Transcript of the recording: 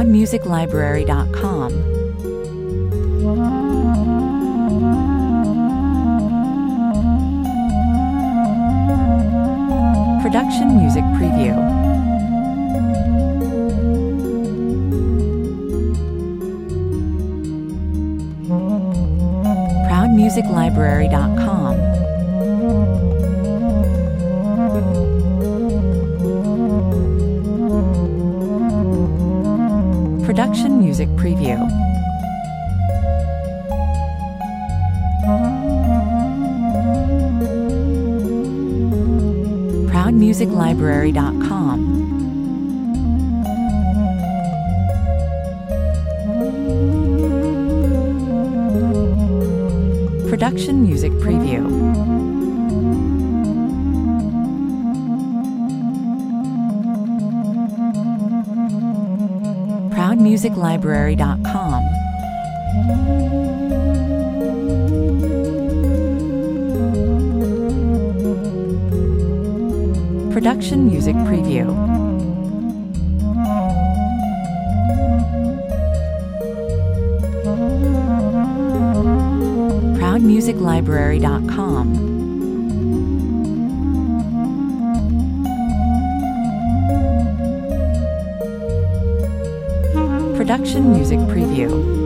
ProudMusicLibrary.com. Production Music Preview. ProudMusicLibrary.com. Production Music Preview. ProudMusicLibrary.com. Production Music Preview. ProudMusicLibrary.com. Production Music Preview. ProudMusicLibrary.com. Production Music Preview.